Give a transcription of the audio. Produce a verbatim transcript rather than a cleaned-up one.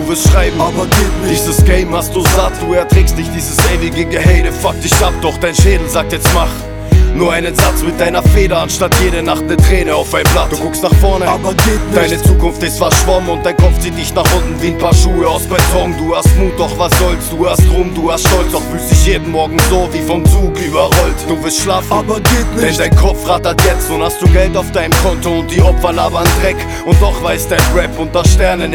du willst schreiben, aber geht nicht. Dieses Game hast du satt, du erträgst nicht dieses ewige Gehate. Fuck dich ab, doch dein Schädel sagt jetzt mach nur einen Satz mit deiner Feder, anstatt jede Nacht eine Träne auf ein Blatt. Du guckst nach vorne, aber geht nicht. Deine Zukunft ist verschwommen und dein Kopf zieht dich nach unten wie ein paar Schuhe aus Beton. Du hast Mut, doch was soll's, du hast Ruhm, du hast Stolz, doch fühlst dich jeden Morgen so wie vom Zug überrollt. Du willst schlafen, aber geht nicht, denn dein Kopf rattert jetzt und hast du Geld auf deinem Konto und die Opfer labern Dreck. Und doch weiß dein Rap unter Sternen